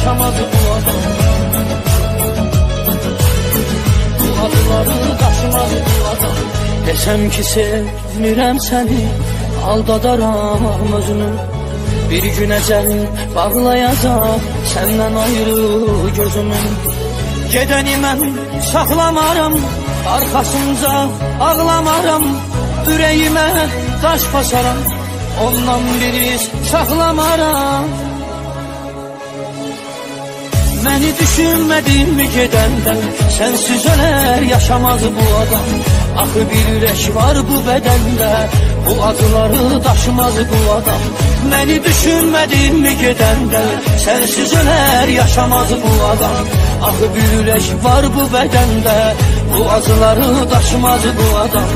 yaşamaz bu adam. Bu acıları daşımaz bu adam. Desem ki sevmirəm səni, aldadaram özünü. Bir gün əcəl bağlayacaq səndən ayrı gözümü. Gedəni mən saxlamaram, arxasınca ağlamaram. Ürəyimə daş basaram, ondan bir iz saxlamaram. Məni düşünmədin mi gedəndə, sənsiz ölər yaşamaz bu adam. Axı bir ürək var bu bədəndə, bu acıları daşımaz bu adam. Məni düşünmədin mi gedəndə, sənsiz ölər yaşamaz bu adam. Axı bir ürək var bu bədəndə, bu acıları daşımaz bu adam.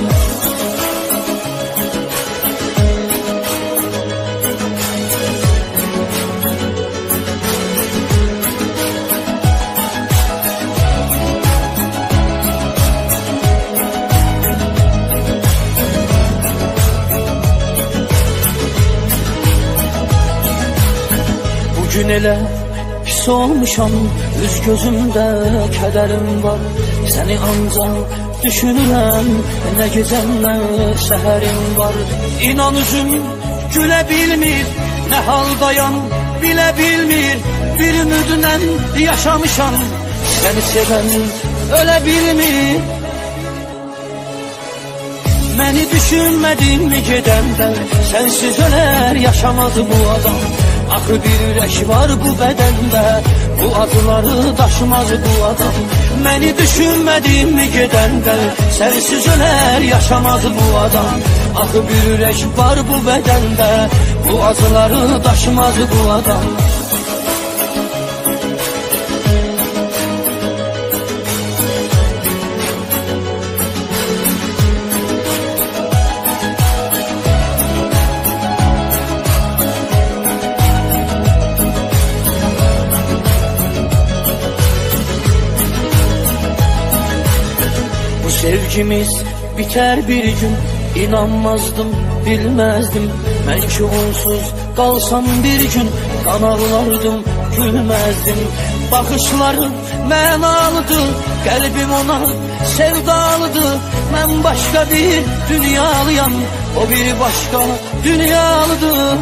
Gün elə pis olmuşam, üz gözümdə kədərim var. Səni ancaq düşünürəm, nə gecəm, nə səhərim var. İnan üzüm gülə bilmir, nə haldayam bilə bilmir. Bir ümidlə yaşamışam, səni sevən ölə bilmir. Məni düşünmədin mi gedəndə, sənsiz ölər yaşamaz bu adam. Axı bir ürək var bu bədəndə, bu acıları daşımaz bu adam. Məni düşünmədin mi gedəndə, sənsiz ölər yaşamaz bu adam. Axı bir ürək var bu bədəndə, bu acıları daşımaz bu adam. Sevgimiz biter bir gün, inanmazdım, bilmezdim. Mən ki onsuz qalsam bir gün, qan ağlardım, gülmezdim. Baxışları mənalıdır, qəlbim ona sevdalıdır. Mən başqa bir dünyalıyam, o bir başqa dünyalıdır.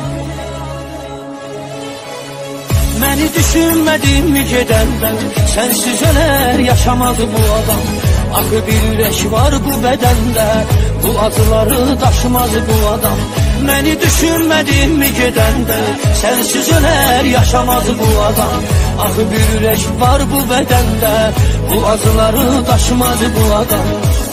Məni düşünmədin mi gedəndə, sənsiz ölər yaşamaz bu adam. Axı bir ürək var bu bədəndə, bu acıları daşımaz bu adam. Məni düşünmədin mi gedəndə, sənsiz ölər yaşamaz bu adam. Axı bir ürək var bu bədəndə, bu acıları daşımaz bu adam.